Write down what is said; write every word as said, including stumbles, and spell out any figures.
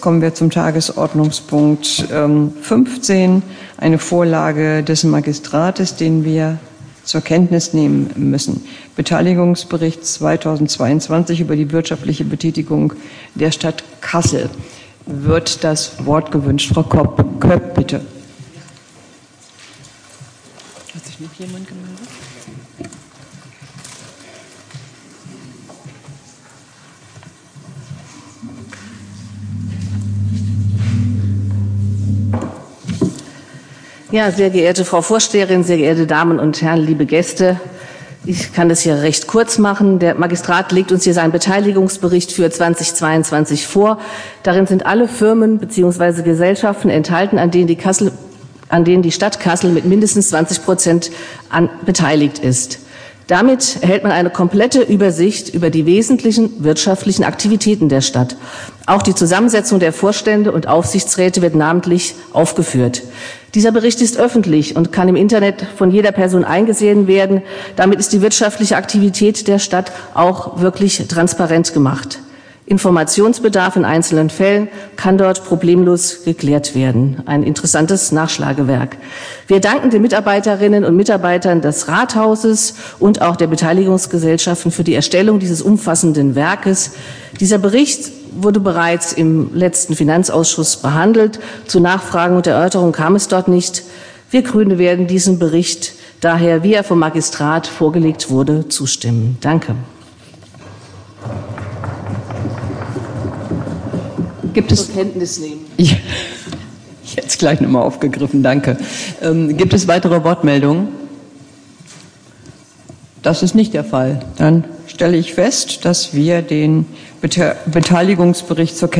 Kommen wir zum Tagesordnungspunkt ähm, fünfzehn, eine Vorlage des Magistrates, den wir zur Kenntnis nehmen müssen. Beteiligungsbericht zweitausendzweiundzwanzig über die wirtschaftliche Betätigung der Stadt Kassel. Wird das Wort gewünscht? Frau Kopp, Köpp, bitte. Hat sich noch jemand gemeldet? Ja, sehr geehrte Frau Vorsteherin, sehr geehrte Damen und Herren, liebe Gäste. Ich kann das hier recht kurz machen. Der Magistrat legt uns hier seinen Beteiligungsbericht für zweitausendzweiundzwanzig vor. Darin sind alle Firmen bzw. Gesellschaften enthalten, an denen die Kassel, an denen die Stadt Kassel mit mindestens zwanzig Prozent an beteiligt ist. Damit erhält man eine komplette Übersicht über die wesentlichen wirtschaftlichen Aktivitäten der Stadt. Auch die Zusammensetzung der Vorstände und Aufsichtsräte wird namentlich aufgeführt. Dieser Bericht ist öffentlich und kann im Internet von jeder Person eingesehen werden. Damit ist die wirtschaftliche Aktivität der Stadt auch wirklich transparent gemacht. Informationsbedarf in einzelnen Fällen kann dort problemlos geklärt werden. Ein interessantes Nachschlagewerk. Wir danken den Mitarbeiterinnen und Mitarbeitern des Rathauses und auch der Beteiligungsgesellschaften für die Erstellung dieses umfassenden Werkes. Dieser Bericht wurde bereits im letzten Finanzausschuss behandelt. Zu Nachfragen und Erörterungen kam es dort nicht. Wir Grüne werden diesem Bericht daher, wie er vom Magistrat vorgelegt wurde, zustimmen. Danke. Gibt es zur Kenntnis nehmen. Ja, jetzt gleich nochmal aufgegriffen, danke. Ähm, gibt es weitere Wortmeldungen? Das ist nicht der Fall. Dann stelle ich fest, dass wir den Bete- Beteiligungsbericht zur Kenntnis